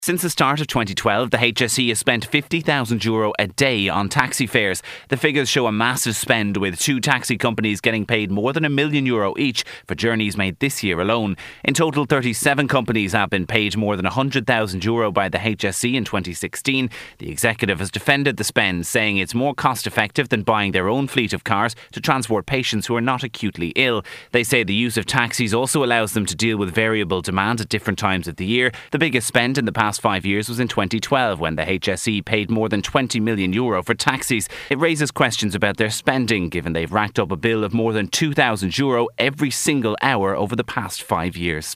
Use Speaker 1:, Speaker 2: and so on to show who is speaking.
Speaker 1: Since the start of 2012, the HSE has spent €50,000 a day on taxi fares. The figures show a massive spend, with two taxi companies getting paid more than €1 million each for journeys made this year alone. In total, 37 companies have been paid more than €100,000 by the HSE in 2016. The executive has defended the spend, saying it's more cost effective than buying their own fleet of cars to transport patients who are not acutely ill. They say the use of taxis also allows them to deal with variable demand at different times of the year. The biggest spend in the past 5 years was in 2012, when the HSE paid more than €20 million for taxis. It raises questions about their spending, given they've racked up a bill of more than €2,000 every single hour over the past 5 years.